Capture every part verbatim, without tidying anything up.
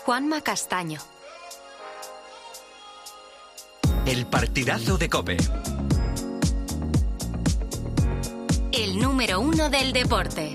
Juanma Castaño. El partidazo de COPE. El número uno del deporte.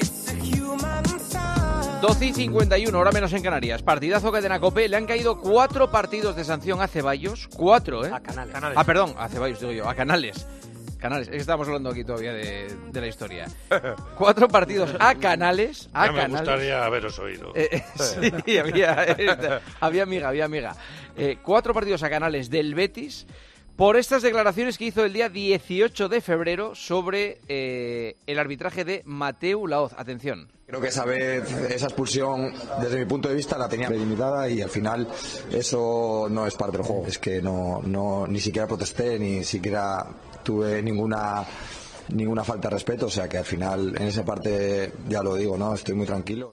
doce y cincuenta y uno, hora menos en Canarias. Partidazo cadena COPE. Le han caído cuatro partidos de sanción a Ceballos. Cuatro, ¿eh? A Canales. Ah, perdón, a Ceballos, digo yo. A Canales. Canales, es que estamos hablando aquí todavía de, de la historia. Cuatro partidos a Canales. A ya me Canales. gustaría haberos oído. Eh, eh, sí, había, había amiga, había amiga. Eh, cuatro partidos a Canales del Betis por estas declaraciones que hizo el día dieciocho de febrero sobre eh, el arbitraje de Mateu Laoz. Atención. Creo que esa vez, esa expulsión, desde mi punto de vista, la tenía delimitada y al final eso no es parte del juego. Es que no, no ni siquiera protesté, ni siquiera tuve ninguna ninguna falta de respeto, o sea que al final en esa parte, ya lo digo, no, estoy muy tranquilo.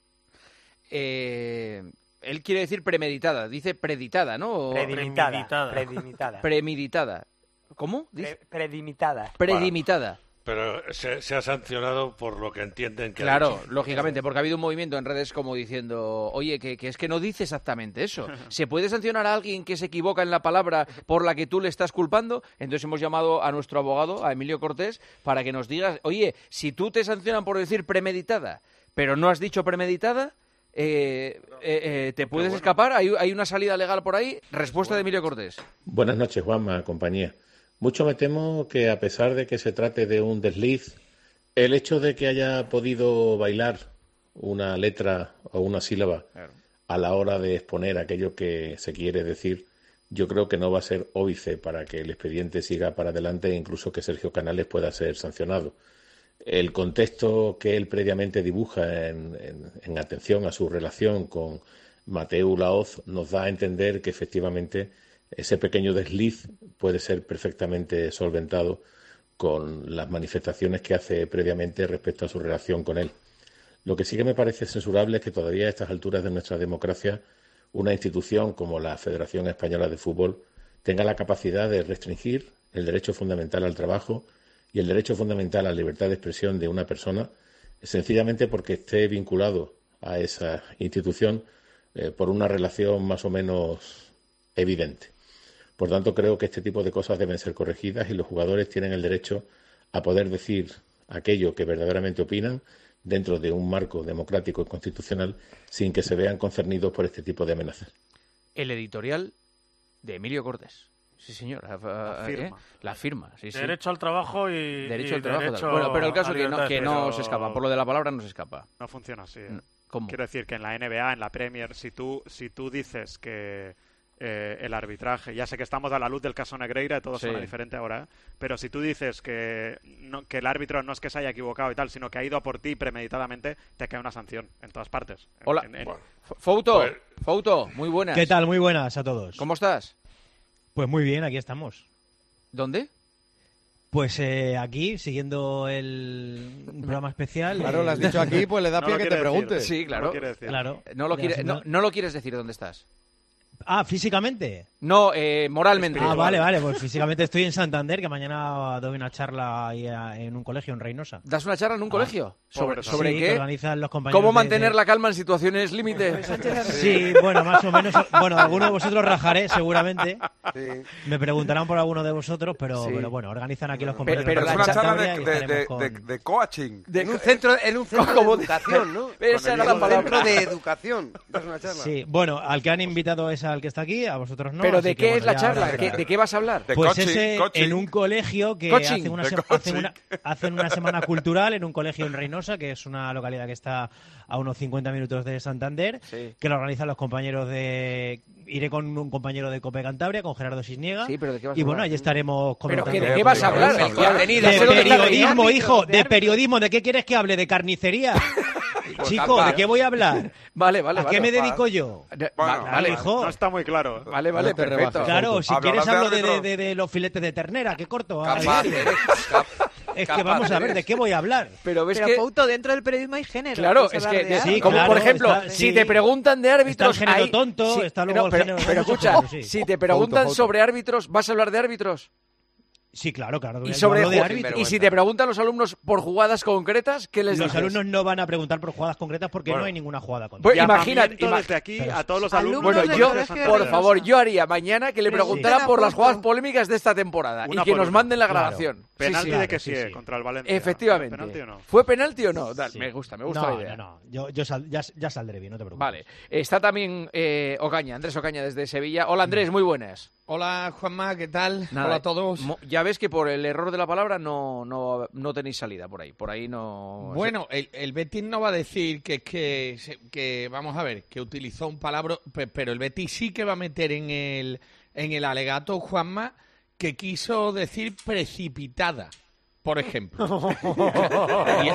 Eh, él quiere decir premeditada, dice preditada, ¿no? O... Premeditada. Premeditada. Premeditada. ¿Cómo? Dice... Pre predimitada. Predimitada. Pero se, se ha sancionado por lo que entienden que... Claro, lógicamente, porque ha habido un movimiento en redes como diciendo, oye, que, que es que no dice exactamente eso. ¿Se puede sancionar a alguien que se equivoca en la palabra por la que tú le estás culpando? Entonces hemos llamado a nuestro abogado, a Emilio Cortés, para que nos digas, oye, si tú te sancionan por decir premeditada, pero no has dicho premeditada, eh, eh, eh, ¿te puedes bueno. escapar? ¿Hay, ¿Hay una salida legal por ahí? Respuesta bueno. de Emilio Cortés. Buenas noches, Juanma, compañía. Mucho me temo que, a pesar de que se trate de un desliz, el hecho de que haya podido bailar una letra o una sílaba claro. a la hora de exponer aquello que se quiere decir, yo creo que no va a ser óbice para que el expediente siga para adelante e incluso que Sergio Canales pueda ser sancionado. El contexto que él previamente dibuja en, en, en atención a su relación con Mateu Laoz nos da a entender que efectivamente ese pequeño desliz puede ser perfectamente solventado con las manifestaciones que hace previamente respecto a su relación con él. Lo que sí que me parece censurable es que todavía a estas alturas de nuestra democracia una institución como la Federación Española de Fútbol tenga la capacidad de restringir el derecho fundamental al trabajo y el derecho fundamental a la libertad de expresión de una persona sencillamente porque esté vinculado a esa institución eh, por una relación más o menos evidente. Por tanto, creo que este tipo de cosas deben ser corregidas y los jugadores tienen el derecho a poder decir aquello que verdaderamente opinan dentro de un marco democrático y constitucional sin que se vean concernidos por este tipo de amenazas. El editorial de Emilio Cortés. Sí, señor. La firma. ¿Eh? La firma, sí, sí. Derecho al trabajo y... Derecho y al trabajo. derecho Bueno, pero el caso es que no, que no pero... se escapa. Por lo de la palabra no se escapa. No funciona así. ¿eh? ¿Cómo? Quiero decir que en la N B A, en la Premier, si tú, si tú dices que... Eh, el arbitraje, ya sé que estamos a la luz del caso Negreira y todo sí. suena diferente ahora, ¿eh? Pero si tú dices que, no, que el árbitro no es que se haya equivocado y tal, sino que ha ido a por ti premeditadamente, te cae una sanción en todas partes. Hola, en, en... Bueno. Fouto, pues... Fouto, muy buenas. ¿Qué tal? Muy buenas a todos. ¿Cómo estás? Pues muy bien, aquí estamos. ¿Dónde? Pues eh, aquí, siguiendo el programa especial. Claro, lo has dicho aquí, pues le da no pie a que te pregunte. Sí, claro. No lo, claro. No lo, quiere, no, no lo quieres decir dónde estás. Ah, ¿físicamente? No, eh, moralmente. Ah, vale, vale, pues físicamente estoy en Santander, que mañana doy una charla ahí a, en un colegio en Reynosa. ¿Das una charla en un ah, colegio? ¿Sobre, sobre sí, qué? Que organizan los compañeros ¿Cómo mantener de, de... la calma en situaciones límite? Sí, bueno, más o menos. Bueno, alguno de vosotros rajaré, seguramente. Sí. Me preguntarán por alguno de vosotros, pero, sí. pero bueno, organizan aquí los compañeros. Pero, pero de es una charla de, de, de, con... de, de coaching. De, en un centro, en un centro de educación, ¿no? Esa era la palabra. Centro de educación. Es una charla. Sí, bueno, al que han invitado es al que está aquí, a vosotros no. ¿Pero de qué que, es bueno, la charla? ¿De, ¿De qué vas a hablar? Pues coaching, ese coaching. En un colegio que hace una, se hacen, una, hacen una semana cultural en un colegio en Reynosa, que es una localidad que está a unos cincuenta minutos de Santander, sí. que lo organizan los compañeros de... Iré con un compañero de COPE Cantabria, con Gerardo Cisniega. Sí, pero ¿de qué vas a y bueno, hablar? ahí estaremos comentando. ¿Pero de qué vas a hablar? De, de periodismo, hijo, de periodismo. ¿De qué quieres que hable? ¿De carnicería? Chico, ¿de qué voy a hablar? Vale, vale, ¿A vale. qué me dedico yo? Bueno, vale, vale, hijo. No está muy claro. Vale, vale, no perfecto. Claro, si Hablarás quieres de hablo de, árbitros. de, de, de los filetes de ternera, que corto. Capaz, Es que vamos a ver, ¿de qué voy a hablar? Pero ves Pero, que... Fouto, dentro del periodismo hay género. Claro, es que... De sí, como claro, por ejemplo, está, si sí. te preguntan de árbitros... Está el género hay... tonto, sí, está luego no, el pero, género... pero escucha, género, sí. si te preguntan Fouto, Fouto. sobre árbitros, ¿vas a hablar de árbitros? Sí, claro, claro. Y, sobre de árbitro. y si te preguntan los alumnos por jugadas concretas, ¿qué les Los dices? alumnos no van a preguntar por jugadas concretas porque bueno, no hay ninguna jugada concreta. Pues imagínate, ima desde aquí pero, a todos los alumnos. Bueno, yo, por favor, yo haría mañana que le preguntaran sí. por las jugadas polémicas de esta temporada una y que nos manden la grabación. Claro. Penalti sí, sí, de que sí, sí, sí. contra el Valencia. Efectivamente. ¿Penalti o no? ¿Fue penalti o no? Dale, sí. Me gusta, me gusta no, la idea. No, no, yo, yo sal, ya, ya saldré bien, no te preocupes. Vale. Está también eh, Ocaña, Andrés Ocaña desde Sevilla. Hola Andrés, muy buenas. Hola Juanma, ¿qué tal? Nada, Hola a todos. Ya ves que por el error de la palabra no, no, no tenéis salida por ahí. Por ahí no. Bueno, el, el Betis no va a decir que, que, que, vamos a ver, que utilizó un palabra, pero el Betis sí que va a meter en el, en el alegato, Juanma, que quiso decir precipitada. Por ejemplo. y, y,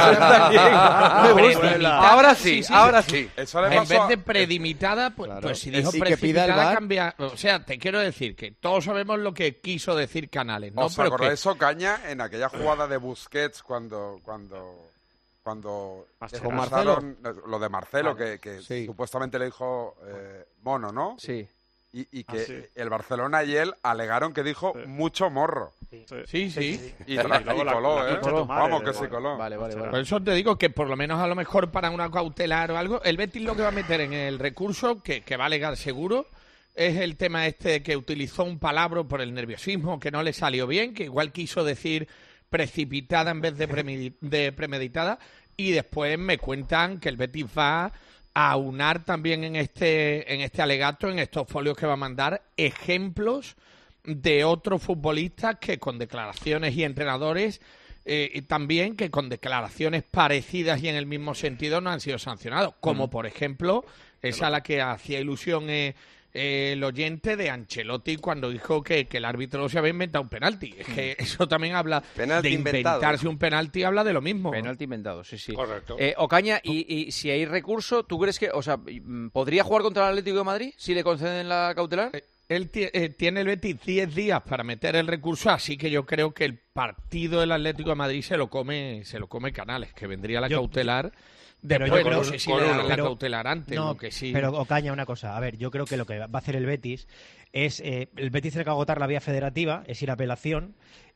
ahora sí, ahora sí. Eso le pasó en vez de predimitada, pues, claro. pues si dijo precipitada, cambia. O sea, te quiero decir que todos sabemos lo que quiso decir Canales, ¿no? ¿Os acordáis de Ocaña en aquella jugada de Busquets cuando cuando cuando con Marcelo? Lo de Marcelo, vale. que, que sí. supuestamente le dijo eh, mono, ¿no? Sí. Y, y que ah, sí. el Barcelona y él alegaron que dijo sí. mucho morro. Sí, sí. sí. Y, la, y, y coló, ¿eh? Coló. Vamos, que vale, se coló. Vale, vale, vale. Por eso te digo que por lo menos a lo mejor para una cautelar o algo, el Betis lo que va a meter en el recurso, que, que va a alegar seguro, es el tema este de que utilizó un palabra por el nerviosismo, que no le salió bien, que igual quiso decir precipitada en vez de, premedi de premeditada, y después me cuentan que el Betis va a aunar también en este, en este alegato, en estos folios que va a mandar, ejemplos de otros futbolistas que con declaraciones y entrenadores eh, y también que con declaraciones parecidas y en el mismo sentido no han sido sancionados, como mm. por ejemplo esa a la que hacía ilusión eh, eh, el oyente de Ancelotti cuando dijo que, que el árbitro se había inventado un penalti. Es que eso también habla penalti de inventado. inventarse un penalti, habla de lo mismo. Penalti inventado, sí, sí. Correcto. Eh, Ocaña, y, y si hay recurso, ¿tú crees que, o sea, podría jugar contra el Atlético de Madrid si le conceden la cautelar? Eh, Él eh, tiene el Betis diez días para meter el recurso, así que yo creo que el partido del Atlético de Madrid se lo come, se lo come Canales, que vendría la yo, cautelar. Después, Pero yo no sé si le dan la pero, cautelar antes, no, lo que sí. Pero Ocaña, una cosa, a ver, yo creo que lo que va a hacer el Betis es, eh, el Betis tiene que agotar la vía federativa, es ir a apelación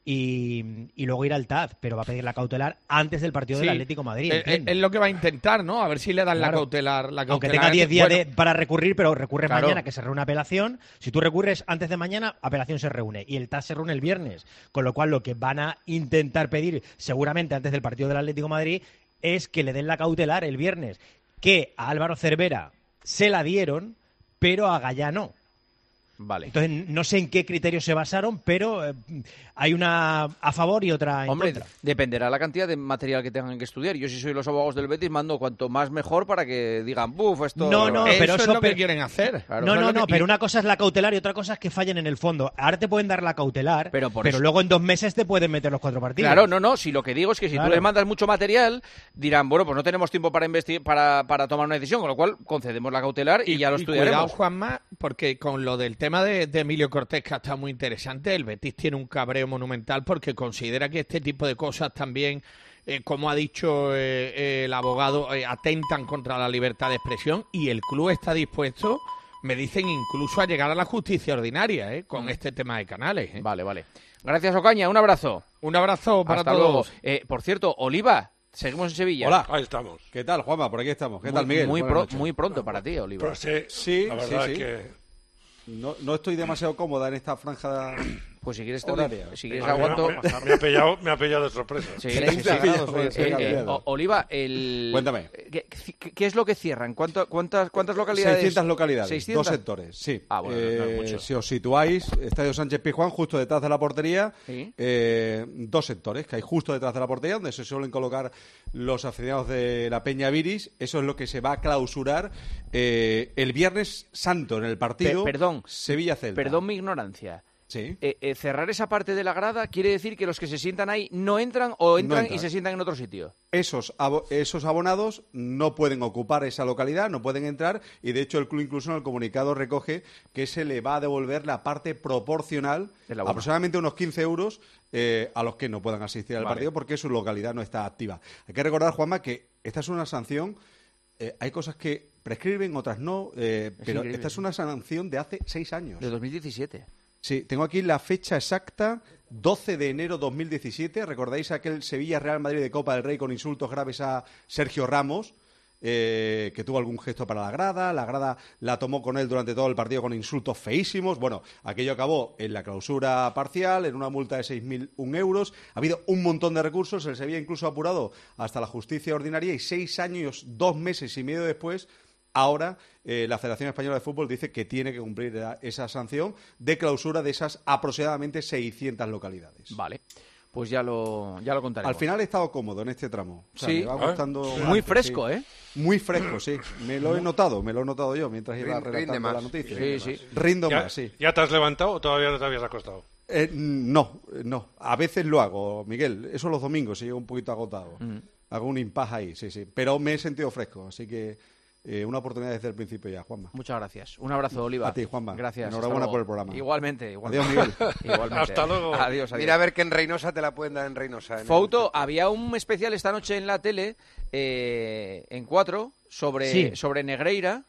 y, y luego ir al T A D, pero va a pedir la cautelar antes del partido sí, del Atlético de Madrid. Es, es lo que va a intentar, ¿no? A ver si le dan claro. la cautelar. La cautelar Aunque tenga diez días bueno, de, para recurrir, pero recurre claro. mañana, que se reúne apelación. Si tú recurres antes de mañana, apelación se reúne. Y el T A D se reúne el viernes. Con lo cual, lo que van a intentar pedir, seguramente antes del partido del Atlético de Madrid, es que le den la cautelar el viernes. Que a Álvaro Cervera se la dieron, pero a Gallá no. Vale. Entonces, no sé en qué criterios se basaron, pero eh, hay una a favor y otra en Hombre, contra. Dependerá la cantidad de material que tengan que estudiar. Yo, si soy los abogados del Betis, mando cuanto más mejor para que digan, buf, esto... No, no, eso pero es eso lo pero... que quieren hacer. Claro. No, no, no, que... pero una cosa es la cautelar y otra cosa es que fallen en el fondo. Ahora te pueden dar la cautelar, pero, por pero eso... luego en dos meses te pueden meter los cuatro partidos. Claro, no, no, si lo que digo es que si claro. tú les mandas mucho material, dirán, bueno, pues no tenemos tiempo para investigar, para, para tomar una decisión, con lo cual concedemos la cautelar y, y ya lo y estudiaremos. Cuidado, Juanma, porque con lo del tema de, de Emilio Cortés, que ha estado muy interesante, el Betis tiene un cabreo monumental porque considera que este tipo de cosas también, eh, como ha dicho eh, eh, el abogado, eh, atentan contra la libertad de expresión y el club está dispuesto, me dicen, incluso a llegar a la justicia ordinaria eh, con mm. este tema de Canales. Eh. Vale, vale. Gracias, Ocaña. Un abrazo. Un abrazo para Hasta todos. Luego. Eh, por cierto, Oliva, seguimos en Sevilla. Hola. Ahí estamos. ¿Qué tal, Juanma? Por aquí estamos. ¿Qué muy, tal, Miguel? Muy, pro, muy pronto para ti, Oliva. Pero sí, sí, la verdad sí, es sí. que... No, no estoy demasiado cómoda en esta franja. Pues si quieres, horaria. Te, si quieres me, aguanto. Me, me, ha pillado, me ha pillado de sorpresa. Sí, sí, sí. Eh, eh, Oliva, el. Cuéntame. ¿Qué, ¿Qué es lo que cierran? ¿Cuánto, cuántas, ¿Cuántas localidades? seiscientas localidades. ¿seiscientas? Dos sectores, sí. Ah, bueno, eh, no es mucho. Si os situáis, Estadio Sánchez Pizjuán, justo detrás de la portería. ¿Sí? Eh, dos sectores que hay justo detrás de la portería, donde se suelen colocar los aficionados de la Peña Viris. Eso es lo que se va a clausurar eh, el Viernes Santo en el partido. Pe perdón. Sevilla-Celta. Perdón mi ignorancia. Sí. Eh, eh, cerrar esa parte de la grada quiere decir que los que se sientan ahí no entran o entran, no entran. y se sientan en otro sitio. Esos, abo esos abonados no pueden ocupar esa localidad, no pueden entrar y de hecho el club incluso en el comunicado recoge que se le va a devolver la parte proporcional, aproximadamente unos quince euros eh, a los que no puedan asistir al vale. partido porque su localidad no está activa. Hay que recordar, Juanma, que esta es una sanción, eh, hay cosas que prescriben, otras no, eh, pero increíble. Esta es una sanción de hace seis años. De dos mil diecisiete. Sí, tengo aquí la fecha exacta, doce de enero de dos mil diecisiete. ¿Recordáis aquel Sevilla-Real Madrid de Copa del Rey con insultos graves a Sergio Ramos? Eh, que tuvo algún gesto para la grada, la grada la tomó con él durante todo el partido con insultos feísimos. Bueno, aquello acabó en la clausura parcial, en una multa de seis mil un euros. Ha habido un montón de recursos, el Sevilla incluso apurado hasta la justicia ordinaria y seis años, dos meses y medio después, ahora eh, la Federación Española de Fútbol dice que tiene que cumplir esa sanción de clausura de esas aproximadamente seiscientas localidades. Vale. Pues ya lo, ya lo contaremos. Al final he estado cómodo en este tramo. O sea, sí, me va gustando ¿Eh? Muy fresco, sí. ¿eh? Muy fresco, sí. Me lo he notado, me lo he notado yo mientras iba redactando la noticia. Sí, sí. Rindo ¿Ya, más, sí. ¿Ya te has levantado o todavía no te habías acostado? Eh, no, no. A veces lo hago, Miguel. Eso los domingos, si llego un poquito agotado. Mm. Hago un impasse ahí, sí, sí. Pero me he sentido fresco, así que... Eh, una oportunidad desde el principio ya, Juanma. Muchas gracias. Un abrazo, Oliva. A ti, Juanma. Gracias. Enhorabuena por el programa. Igualmente. igualmente. Adiós, Miguel. Igualmente. Hasta luego. Adiós, adiós. Mira a ver que en Reynosa te la pueden dar en Reynosa. En Fouto, el... había un especial esta noche en la tele, eh, en cuatro, sobre, sí. sobre Negreira.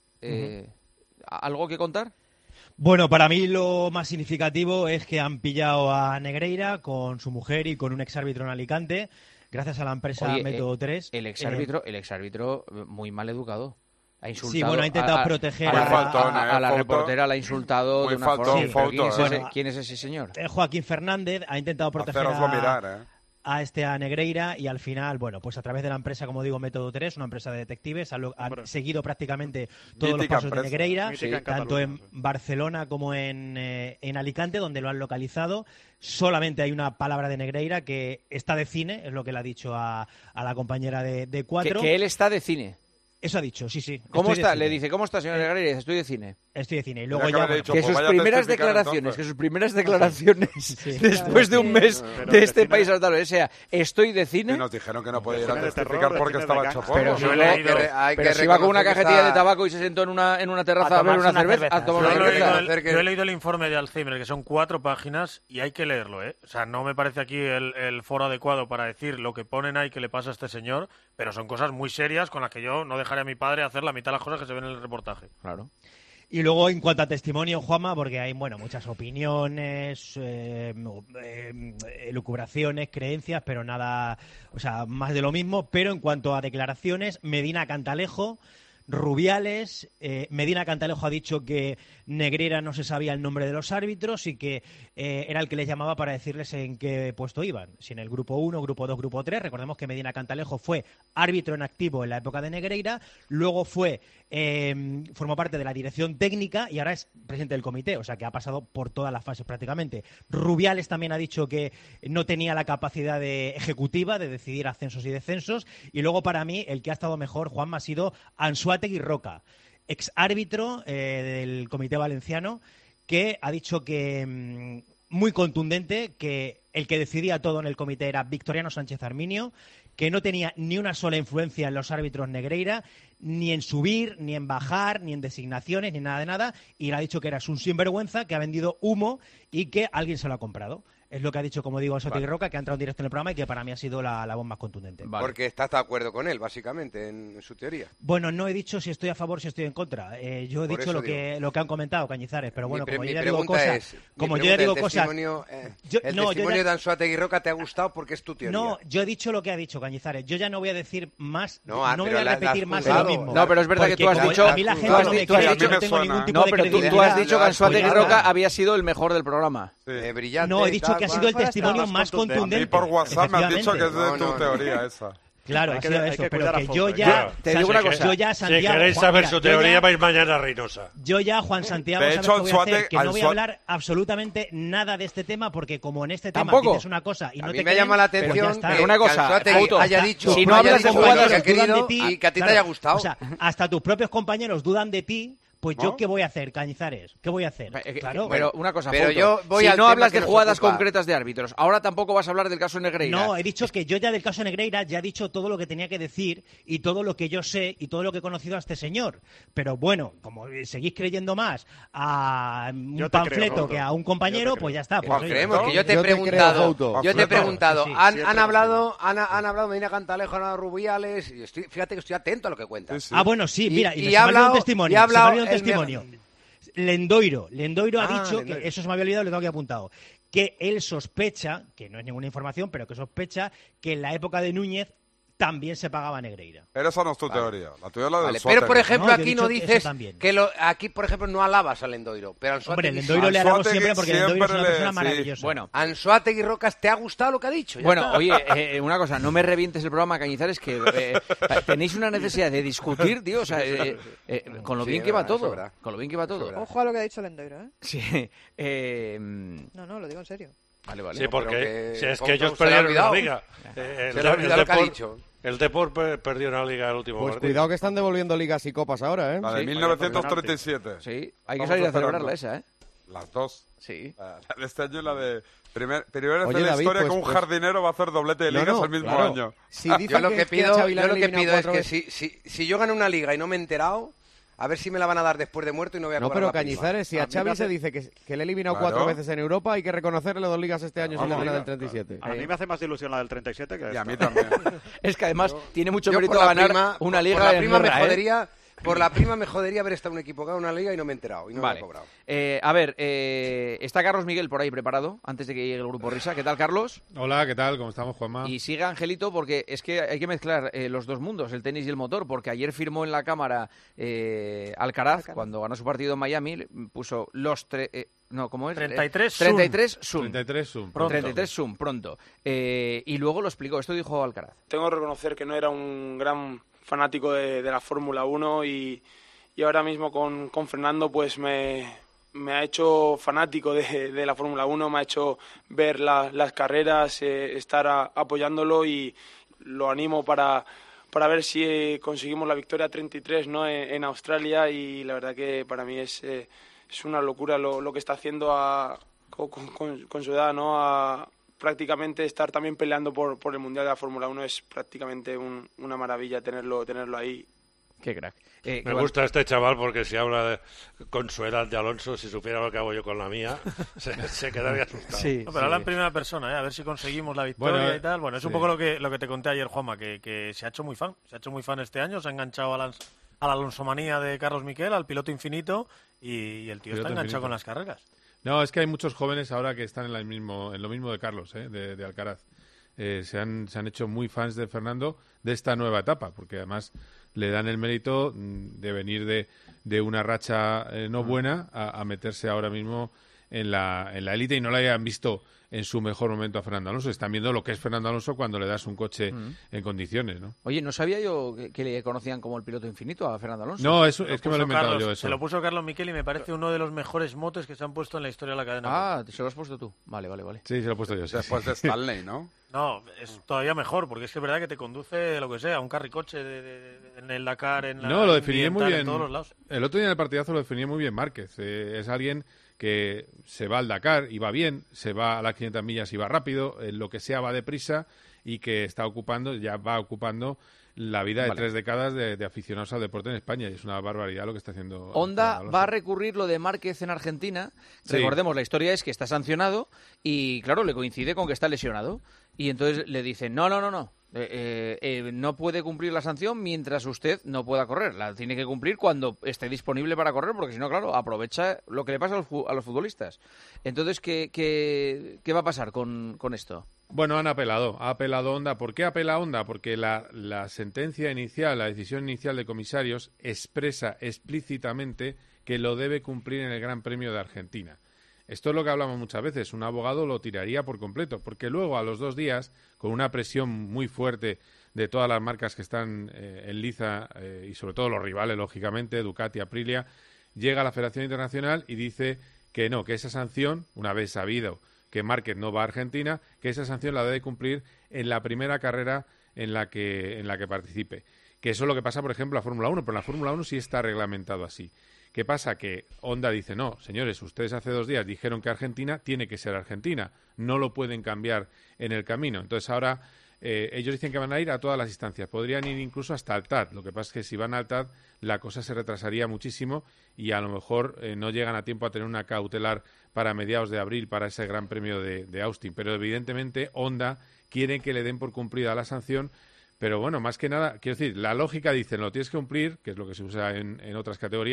Eh, uh-huh. ¿Algo que contar? Bueno, para mí lo más significativo es que han pillado a Negreira con su mujer y con un exárbitro en Alicante, gracias a la empresa Oye, Método eh, tres. El exárbitro, eh, el exárbitro muy mal educado. Ha insultado sí, bueno, ha intentado a, a, proteger a, a, faltón, a, a la Fouto. reportera, la ha insultado Muy de una faltón, forma. sí, ¿Quién, es bueno, ese, ¿Quién es ese señor? Joaquín Fernández ha intentado proteger a, mirar, ¿eh? a este a Negreira y al final, bueno, pues a través de la empresa, como digo, Método tres, una empresa de detectives, han, han seguido prácticamente todos Mítica los pasos empresa. de Negreira, Sí, tanto en sí. Barcelona como en, eh, en Alicante, donde lo han localizado. Solamente hay una palabra de Negreira que está de cine, es lo que le ha dicho a, a la compañera de, de Cuatro. Que, que él está de cine. Eso ha dicho, sí, sí. ¿Cómo Estoy está? de Le cine. dice, ¿cómo está, señor Negreira? Y dice, estoy de cine. Estoy de cine. Y luego Tendría ya, que haber bueno, dicho, Que pues sus vaya a primeras testificar, declaraciones, entonces. que sus primeras declaraciones Sí, después de un mes Pero de de este cine- país hasta o sea, estoy de Y cine. nos dijeron que no podía ir cine a de testificar terror, de porque cine de estaba gangster. hecho Pero polvo. si Yo he no, leído- hay pero que si va con una reconocer que cajetilla está- de tabaco y se sentó en una, en una terraza A a, ver tomarse una una cerveza, cerveza. a tomar Yo una he Yo he, leído- cerveza. leído el, hacer que- yo he leído el informe de Alzheimer, que son cuatro páginas y hay que leerlo, ¿eh? O sea, no me parece aquí el, el foro adecuado para decir lo que ponen ahí que le pasa a este señor, pero son cosas muy serias con las que yo no dejaré a mi padre hacer la mitad de las cosas que se ven en el reportaje. Claro. Y luego, en cuanto a testimonio, Juanma, porque hay, bueno, muchas opiniones, eh, eh, elucubraciones, creencias, pero nada, o sea, más de lo mismo. Pero en cuanto a declaraciones, Medina Cantalejo, Rubiales, eh, Medina Cantalejo ha dicho que Negreira no se sabía el nombre de los árbitros y que eh, era el que les llamaba para decirles en qué puesto iban, si en el grupo uno, grupo dos, grupo tres. Recordemos que Medina Cantalejo fue árbitro en activo en la época de Negreira, luego fue eh, formó parte de la dirección técnica y ahora es presidente del comité, o sea que ha pasado por todas las fases prácticamente. Rubiales también ha dicho que no tenía la capacidad de ejecutiva de decidir ascensos y descensos, y luego para mí el que ha estado mejor, Juanma, ha sido Ansuategui Roca, ex árbitro eh, del Comité Valenciano, que ha dicho que mmm, muy contundente que el que decidía todo en el comité era Victoriano Sánchez Arminio, que no tenía ni una sola influencia en los árbitros Negreira, ni en subir, ni en bajar, ni en designaciones, ni nada de nada, y le ha dicho que eras un sinvergüenza, que ha vendido humo y que alguien se lo ha comprado. Es lo que ha dicho, como digo, Ansuategui vale. Roca, que ha entrado en directo en el programa y que para mí ha sido la, la voz más contundente. Vale. Porque estás de acuerdo con él, básicamente, en, en su teoría. Bueno, no he dicho si estoy a favor o si estoy en contra. Eh, yo he Por dicho lo digo. que, lo que han comentado, Cañizares, pero bueno, mi pre, como mi yo ya digo cosas... Es, como yo ya digo el cosas... Testimonio, eh, yo, el no, testimonio ya... de Ansuategui Roca te ha gustado porque es tu teoría. No, yo he dicho lo que ha dicho Cañizares. Yo ya no voy a decir más, no, ah, no voy a la, repetir más de lo mismo. No, pero es verdad porque que tú has dicho... A mí la gente no me cree que no tengo ningún tipo no, de pero tú, credibilidad. tú has dicho que Ansuategui Pues Roca había sido el mejor del programa. Sí. Eh, brillante, no, he dicho tal, que ha bueno, sido el testimonio más contundente. Y por WhatsApp me has dicho que es de no, tu no, teoría no. esa. Claro, hay ha que, sido hay eso, que pero que foto, yo ¿eh? ya... Claro. Te digo una cosa. Yo ya, Santiago, si queréis Juan, saber mira, su teoría, ya, vais mañana a Reynosa. Yo ya, Juan Santiago, de ¿sabes hecho, qué voy a hacer? Ansuate, Que no voy a Ansuate... hablar absolutamente nada de este tema, porque como en este tema ¿Tampoco? dices una cosa y no a te mí me creen, llama la pues atención ya está. que, Pero una cosa, que Ansuategui Fouto, haya dicho, si no haya hablas de dicho jugadas que ha dudan querido de ti, y que a ti claro, te haya gustado. O sea, hasta tus propios compañeros dudan de ti. Pues yo, ¿no? ¿qué voy a hacer, Cañizares? ¿Qué voy a hacer? Eh, Claro. Pero una cosa, Pero Fouto, yo voy si al no tema hablas que de nos jugadas ocupa. concretas de árbitros, ahora tampoco vas a hablar del caso Negreira. No, he dicho que yo ya del caso Negreira ya he dicho todo lo que tenía que decir y todo lo que yo sé y todo lo que he conocido a este señor. Pero bueno, como seguís creyendo más a un Yo te panfleto creo, que a un compañero, pues ya está. Pues, Juan, oye, creemos que yo te he Yo te creo, preguntado, Fouto. yo te he preguntado, Sí, sí, han, siempre han hablado, han, han hablado Medina Cantalejo, han hablado Rubiales, y estoy, fíjate que estoy atento a lo que cuentas. Sí, sí. Ah, bueno, sí, mira, y, Y- me y se ha me ha olvidado hablado- un testimonio, y ha se me ha hablado olvidado un el testimonio. Lendoiro. Lendoiro ha Ah, dicho, Lendoiro. que eso se me había olvidado, lo tengo aquí apuntado, que él sospecha, que no es ninguna información, pero que sospecha que en la época de Núñez también se pagaba Negreira. Pero esa no es tu Vale. teoría. La tuya es la del Vale, Suárez. pero por ejemplo No, yo he aquí no dicho que eso dices también. que lo, aquí por ejemplo no alabas a Lendoiro, pero Hombre, Anzuategui Lendoiro le Anzuategui alabamos siempre porque Lendoiro es una siempre persona le- maravillosa. sí. Bueno, Anzuategui Rocas, ¿te ha gustado lo que ha dicho? Ya Bueno, está. oye, eh, una cosa, no me revientes el programa, Cañizares, que eh, tenéis una necesidad de discutir, tío, o sea, eh, eh, con lo Sí, bien es que va verdad, eso todo, es verdad. con lo bien que va todo. verdad. Ojo a lo que ha dicho Lendoiro, ¿eh? Sí, eh, No, no, lo digo en serio. vale, vale. Sí, porque que- si es ¿cómo que ellos se le ha perdieron la olvidado? liga. Eh, Se le ha olvidado lo que ha Depor- dicho. El Depor pe- perdió una liga el último Pues partido. cuidado que están devolviendo ligas y copas ahora, ¿eh? La de Sí. mil novecientos treinta y siete. Sí, hay que Vamos salir a esperando. celebrarla esa, ¿eh? Las dos. Sí. La la de este año y la de... Primer, primera vez Oye, en la David, historia pues- que un pues- jardinero va a hacer doblete de No, ligas no, el mismo claro. año. Si Yo dicen lo que, que es que pido, a Xavi le yo han lo que eliminado pido es cuatro que veces- si, si, si yo gano una liga y no me he enterado, a ver si me la van a dar después de muerto y no voy a No, cobrar pero la prima. Cañizares, si a mí me Xavi hace- se dice que, que le he eliminado Claro. cuatro veces en Europa, hay que reconocerle dos ligas este año sin la Vamos, gana del liga, treinta y siete. A mí me hace más ilusión la del treinta y siete que Y esta. a mí también. Es que además tiene mucho Yo mérito por la ganar prima- una por- liga por la en prima me guerra, ¿eh? jodería, por la prima me jodería haber estado un equipo que gana una liga y no me he enterado y no Vale. me he cobrado. Eh, a ver, eh, está Carlos Miguel por ahí preparado, antes de que llegue el Grupo Risa. ¿Qué tal, Carlos? Hola, ¿qué tal? ¿Cómo estamos, Juanma? Y sigue Angelito, porque es que hay que mezclar eh, los dos mundos, el tenis y el motor, porque ayer firmó en la cámara eh, Alcaraz, Alcaraz. cuando ganó su partido en Miami, le puso los tres... Eh, no, ¿cómo es? treinta y tres Eh, treinta y tres Zoom. treinta y tres Zoom. Pronto. treinta y tres Zoom, pronto. Eh, y luego lo explicó, esto dijo Alcaraz. Tengo que reconocer que no era un gran fanático de, de la Fórmula uno y, y ahora mismo con, con Fernando pues me, me ha hecho fanático de, de la Fórmula uno, me ha hecho ver la- las carreras, eh, estar a- apoyándolo y lo animo para, para ver si eh, conseguimos la victoria treinta y tres, ¿no? en, en Australia y la verdad que para mí es, eh, es una locura lo, lo que está haciendo a, con, con- con su edad, ¿no? A, prácticamente estar también peleando por, por el Mundial de la Fórmula uno es prácticamente un- una maravilla tenerlo, tenerlo ahí. Qué crack. Eh, Me que- gusta este chaval porque si habla de- con su edad de Alonso, si supiera lo que hago yo con la mía, se, se quedaría asustado. Sí, No, pero habla en primera persona, ¿eh? A ver si conseguimos la victoria Bueno, y tal. Bueno, es sí. un poco lo que, lo que te conté ayer, Juanma, que, que se ha hecho muy fan. Se ha hecho muy fan este año, se ha enganchado a la, a la alonsomanía de Carlos Miquel, al piloto infinito, y, y el tío Piloto está enganchado infinito. con las carreras. No, es que hay muchos jóvenes ahora que están en, la mismo, en lo mismo de Carlos, ¿eh? de, de Alcaraz. Eh, se, han, se han hecho muy fans de Fernando de esta nueva etapa, porque además le dan el mérito mm, de venir de, de una racha eh, no buena a, a meterse ahora mismo en la en la élite y no la hayan visto en su mejor momento a Fernando Alonso. Están viendo lo que es Fernando Alonso cuando le das un coche Mm. en condiciones, ¿no? Oye, no sabía yo que, que le conocían como el piloto infinito a Fernando Alonso. No, es, Se es que me lo he puso inventado Carlos- yo eso. Se lo puso Carlos Miquel y me parece uno de los mejores motes que se han puesto en la historia de la cadena. Ah, se lo has puesto tú. Vale, vale, vale. Sí, se lo he puesto yo. sí, Después sí. de Stanley, ¿no? No, es todavía mejor, porque es que es verdad que te conduce lo que sea, un carricoche de, de- de- en el Dakar, en la No, lo en definía muy Oriental, bien. en todos los lados. El otro día en el partidazo lo definía muy bien Márquez. Eh, es alguien que se va al Dakar y va bien, se va a las quinientas millas y va rápido, en lo que sea va deprisa y que está ocupando, ya va ocupando la vida de Vale. tres décadas de, de aficionados al deporte en España. Y es una barbaridad lo que está haciendo. Honda Alonso. va a recurrir lo de Márquez en Argentina. Sí. Recordemos, la historia es que está sancionado y, claro, le coincide con que está lesionado. Y entonces le dicen, no, no, no, no. Eh, eh, eh, no puede cumplir la sanción mientras usted no pueda correr. La tiene que cumplir cuando esté disponible para correr, porque si no, claro, aprovecha lo que le pasa a los, fu- a los futbolistas. Entonces, ¿qué, qué, qué va a pasar con, con esto? Bueno, han apelado, ha apelado Honda. ¿Por qué apela Honda? Porque la, la sentencia inicial, la decisión inicial de comisarios expresa explícitamente que lo debe cumplir en el Gran Premio de Argentina. Esto es lo que hablamos muchas veces, un abogado lo tiraría por completo, porque luego a los dos días, con una presión muy fuerte de todas las marcas que están eh, en liza, eh, y sobre todo los rivales, lógicamente, Ducati, Aprilia, llega a la Federación Internacional y dice que no, que esa sanción, una vez sabido que Márquez no va a Argentina, que esa sanción la debe cumplir en la primera carrera en la que, en la que participe. Que eso es lo que pasa, por ejemplo, a Fórmula uno, pero en la Fórmula uno sí está reglamentado así. ¿Qué pasa? Que Honda dice, no, señores, ustedes hace dos días dijeron que Argentina tiene que ser Argentina, no lo pueden cambiar en el camino. Entonces ahora eh, ellos dicen que van a ir a todas las instancias, podrían ir incluso hasta el T A D. Lo que pasa es que si van al T A D la cosa se retrasaría muchísimo y a lo mejor eh, no llegan a tiempo a tener una cautelar para mediados de abril para ese Gran Premio de, de Austin. Pero evidentemente Honda quiere que le den por cumplida la sanción. Pero bueno, más que nada, quiero decir, la lógica dice, lo tienes que cumplir, que es lo que se usa en, en otras categorías,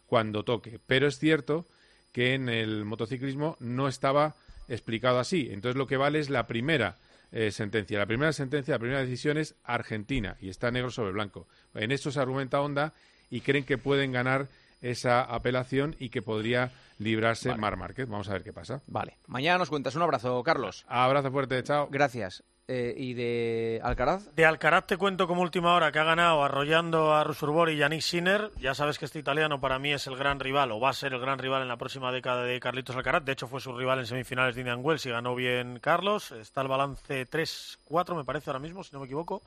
cuando toque. Pero es cierto que en el motociclismo no estaba explicado así. Entonces lo que vale es la primera eh, sentencia. La primera sentencia, la primera decisión es Argentina y está negro sobre blanco. En esto se argumenta Honda y creen que pueden ganar esa apelación y que podría librarse vale. Marc Márquez. Vamos a ver qué pasa. Vale. Mañana nos cuentas. Un abrazo, Carlos. Abrazo fuerte, chao. Gracias. Eh, ¿Y de Alcaraz? De Alcaraz te cuento como última hora que ha ganado arrollando a Ruusurbori y Yannick Sinner. Ya sabes que este italiano para mí es el gran rival, o va a ser el gran rival en la próxima década de Carlitos Alcaraz. De hecho fue su rival en semifinales de Indian Wells y ganó bien Carlos. Está el balance tres cuatro me parece ahora mismo, si no me equivoco.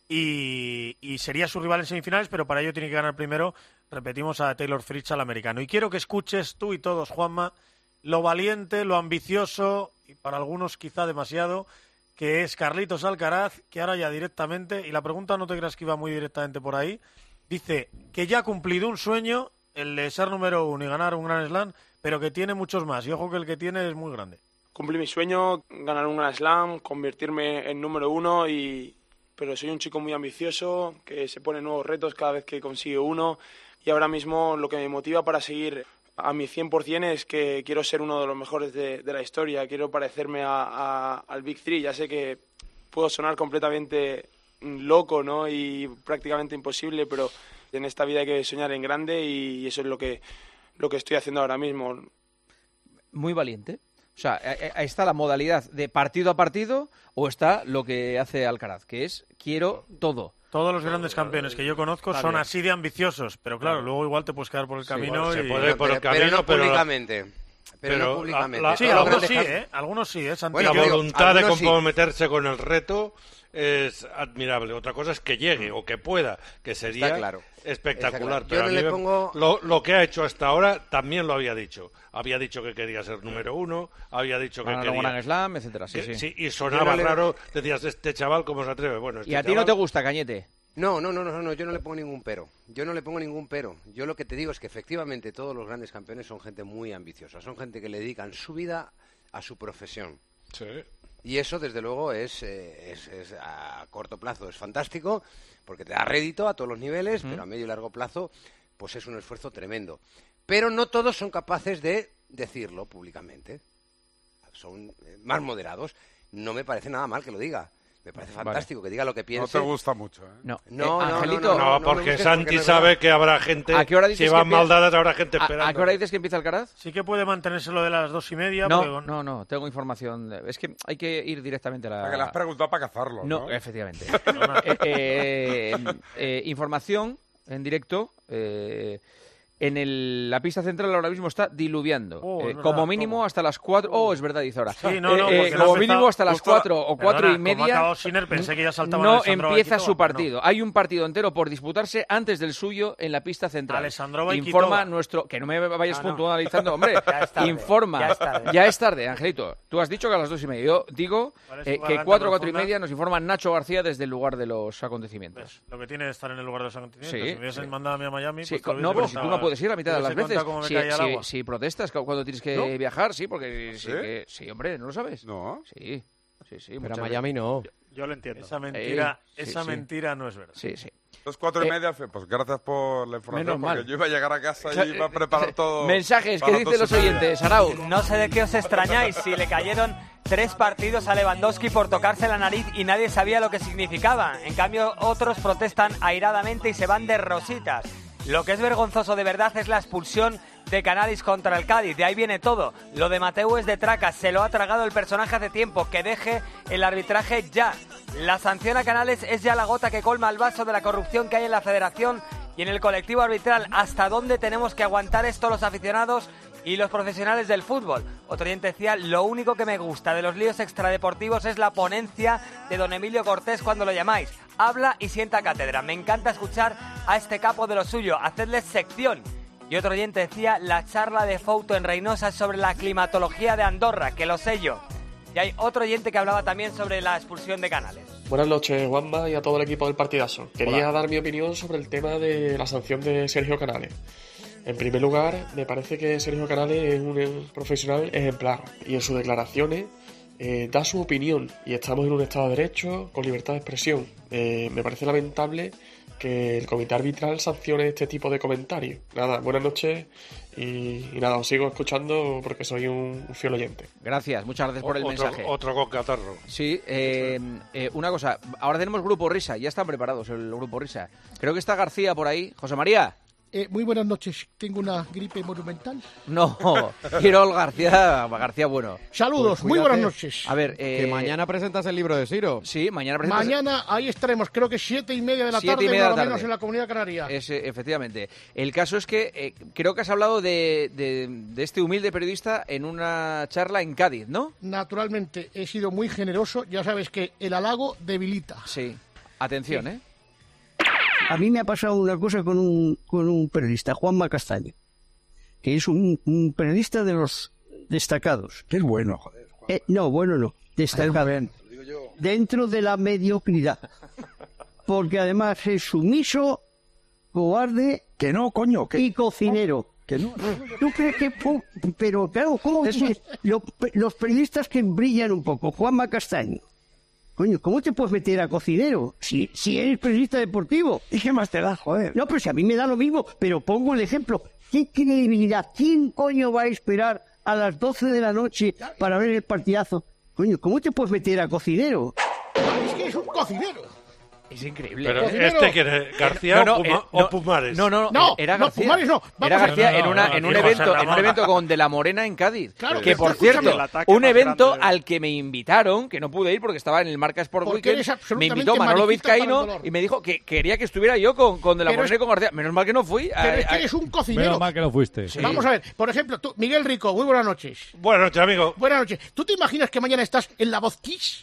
Y, y sería su rival en semifinales, pero para ello tiene que ganar primero, repetimos, a Taylor Fritz, al americano. Y quiero que escuches tú y todos, Juanma, lo valiente, lo ambicioso, y para algunos quizá demasiado, que es Carlitos Alcaraz, que ahora ya directamente, y la pregunta no te creas que iba muy directamente por ahí, dice que ya ha cumplido un sueño, el de ser número uno y ganar un Grand Slam, pero que tiene muchos más, y ojo que el que tiene es muy grande. Cumplí mi sueño, ganar un Grand Slam, convertirme en número uno, y pero soy un chico muy ambicioso, que se pone nuevos retos cada vez que consigue uno, y ahora mismo lo que me motiva para seguir a mi cien por ciento es que quiero ser uno de los mejores de, de la historia, quiero parecerme a, a, al Big Three. Ya sé que puedo sonar completamente loco, ¿no? Y prácticamente imposible, pero en esta vida hay que soñar en grande y eso es lo que, lo que estoy haciendo ahora mismo. Muy valiente. O sea, ahí está la modalidad de partido a partido o está lo que hace Alcaraz, que es quiero todo. Todos los grandes campeones que yo conozco son así de ambiciosos, pero claro, luego igual te puedes quedar por el camino. Sí, y... se puede por el camino, pero no públicamente. Pero, pero no públicamente. La, la, sí, la, algunos la, sí, ¿eh? Algunos sí, ¿eh? Bueno, la voluntad de comprometerse sí. con el reto es admirable. Otra cosa es que llegue o que pueda, que sería claro. espectacular. Claro. Pero yo no le pongo... lo, lo que ha hecho hasta ahora también lo había dicho. Había dicho que quería ser número uno, había dicho que Ganar quería... un Grand Slam, etcétera. Sí, que, sí. sí, y sonaba le... raro, decías, este chaval, ¿cómo se atreve? Bueno, este ¿Y a ti chaval... no te gusta, Cañete? No, no, no, no, no, yo no le pongo ningún pero. Yo no le pongo ningún pero. Yo lo que te digo es que efectivamente todos los grandes campeones son gente muy ambiciosa, son gente que le dedican su vida a su profesión. Sí. Y eso, desde luego, es, eh, es, es a corto plazo es fantástico, porque te da rédito a todos los niveles, mm. pero a medio y largo plazo, pues es un esfuerzo tremendo. Pero no todos son capaces de decirlo públicamente. Son eh, más moderados. No me parece nada mal que lo diga. Me parece fantástico vale. que diga lo que piensa. No te gusta mucho, ¿eh? No, no, eh, no, Angelito, no, no, no porque Santi no sabe que habrá gente, ¿a qué hora dices si van que mal dadas habrá gente esperando. ¿A, ¿A qué hora dices que empieza Alcaraz? Sí que puede mantenerse lo de las dos y media. No, pero... no, no, tengo información. Es que hay que ir directamente a la... Para que le has preguntado para cazarlo, ¿no? No, efectivamente. eh, eh, eh, información en directo... Eh, En el, la pista central ahora mismo está diluviando. Oh, eh, verdad, como mínimo ¿cómo? hasta las cuatro... Oh, es verdad, dice ahora. Sí, no, no, eh, como mínimo hasta las cuatro o cuatro Perdona, y media... Como ha acabado Sinner, pensé que ya saltaba no Alessandro empieza Baikitova, su partido. no. Hay un partido entero por disputarse antes del suyo en la pista central. Alessandro Baikitova. Informa nuestro... Que no me vayas Ah, no. puntualizando, hombre. Ya es tarde, Informa. ya es tarde. Ya es tarde, Angelito. Tú has dicho que a las dos y media. Yo digo eh, que cuatro, cuatro y media nos informa Nacho García desde el lugar de los acontecimientos. ¿Ves? Lo que tiene es estar en el lugar de los acontecimientos. Sí, si me hubiesen sí. mandado a mí a Miami... Sí, pues te lo no, hubiese pero si tú contado. no puedes ir la mitad de las Te hubiese veces. contado cómo me Si, caía el si, agua. si protestas cuando tienes que ¿No? viajar, sí, porque sí, ¿Sí? que, sí, hombre, ¿no lo sabes? No. Sí, sí, sí. Pero a muchas Miami no. Yo, yo lo entiendo. Esa mentira, Eh, sí, esa sí. mentira no es verdad. Sí, sí. Dos cuatro y Eh, media, pues gracias por la información, menos porque mal. yo iba a llegar a casa O sea, y iba a preparar todo. Mensajes, ¿qué para dicen dos los y media. oyentes, Arau? No sé de qué os extrañáis si le cayeron tres partidos a Lewandowski por tocarse la nariz y nadie sabía lo que significaba. En cambio, otros protestan airadamente y se van de rositas. Lo que es vergonzoso de verdad es la expulsión de Canalis contra el Cádiz. De ahí viene todo. Lo de Mateu es de tracas. Se lo ha tragado el personaje hace tiempo. Que deje el arbitraje ya. La sanción a Canales es ya la gota que colma el vaso de la corrupción que hay en la federación y en el colectivo arbitral. ¿Hasta dónde tenemos que aguantar esto los aficionados y los profesionales del fútbol? Otro oyente decía, lo único que me gusta de los líos extradeportivos es la ponencia de don Emilio Cortés cuando lo llamáis. Habla y sienta cátedra. Me encanta escuchar a este capo de lo suyo. Hacedles sección. Y otro oyente decía, la charla de Fouto en Reynosa es sobre la climatología de Andorra, que lo sé yo. Y hay otro oyente que hablaba también sobre la expulsión de Canales. Buenas noches, Juanma, y a todo el equipo del partidazo. Quería Hola. dar mi opinión sobre el tema de la sanción de Sergio Canales. En primer lugar, me parece que Sergio Canales es un profesional ejemplar y en sus declaraciones eh, da su opinión y estamos en un Estado de Derecho con libertad de expresión. Eh, me parece lamentable que el comité arbitral sancione este tipo de comentarios. Nada, buenas noches y, y nada, os sigo escuchando porque soy un, un fiel oyente. Gracias, muchas gracias por el otro, mensaje. Otro con catarro. Sí, eh, eh, una cosa, ahora tenemos Grupo Risa, ya están preparados el Grupo Risa. Creo que está García por ahí. José María. Eh, muy buenas noches. Tengo una gripe monumental. No, Quirol García, García bueno. Saludos, Pues muy buenas noches. A ver, eh... que mañana presentas el libro de Ciro. Sí, mañana presentas. Mañana ahí estaremos, creo que siete y media de la Siete tarde, y media de la nada tarde. menos en la Comunidad Canaria. Es, eh, efectivamente. El caso es que eh, creo que has hablado de, de, de este humilde periodista en una charla en Cádiz, ¿no? Naturalmente, he sido muy generoso. Ya sabes que el halago debilita. Sí. Atención, Sí. ¿eh? A mí me ha pasado una cosa con un, con un periodista, Juanma Castaño, que es un, un periodista de los destacados. Que es bueno, joder. Eh, no, bueno no, destacado. Dentro de la mediocridad. Porque además es sumiso, cobarde... Que no, coño. Que... Y cocinero. Que no. ¿Tú crees que...? Pero claro, ¿cómo dices? Los, los periodistas que brillan un poco, Juanma Castaño. Coño, ¿cómo te puedes meter a cocinero si, si eres periodista deportivo? ¿Y qué más te da, joder? No, pero si a mí me da lo mismo, pero pongo el ejemplo. ¿Qué credibilidad? ¿Quién coño va a esperar a las doce de la noche para ver el partidazo? Coño, ¿cómo te puedes meter a cocinero? Es que es un cocinero. Es increíble. Pero Cocinero. este que es García No, no, o, Puma- eh, o no, Pumares. No, no, No, era no, García. Pumares no. Vamos Era a ver. García No, en, no, una, no, en no, un no, evento, José en un Ramón. evento con De la Morena en Cádiz. Claro, que que por escúchame, cierto, el ataque un más evento grande. al que me invitaron, que no pude ir porque estaba en el Marca Sport Porque Weekend. eres Me absolutamente invitó Manolo mariquita para el Vizcaíno dolor. y me dijo que quería que estuviera yo con, con De la Pero Morena es- y con García. Menos mal que no fui. Pero Ay, es que ay, eres un cocinero. Menos mal que no fuiste. Sí. Vamos a ver, por ejemplo, tú, Miguel Rico, muy buenas noches. Buenas noches, amigo. Buenas noches. ¿Tú te imaginas que mañana estás en La Voz Kiss?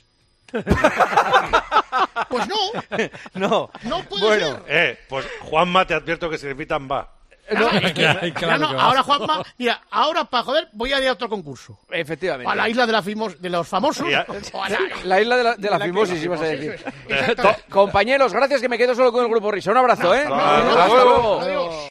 Pues no, No. no puede Bueno, ser. Eh, pues Juanma, te advierto que si invitan va. No, es que- Ay, claro no, no, que vas. ahora Juanma, mira, ahora para joder voy a ir a otro concurso. efectivamente. A la isla de, la fimos, de los famosos. Ya. O a la- La isla de la, de la La que- fimosis, ibas a decir. Eso es, exactamente. Co- compañeros, gracias que me quedo solo con el Grupo Risa. Un abrazo, ¿eh? no, Hasta hasta luego. Adiós.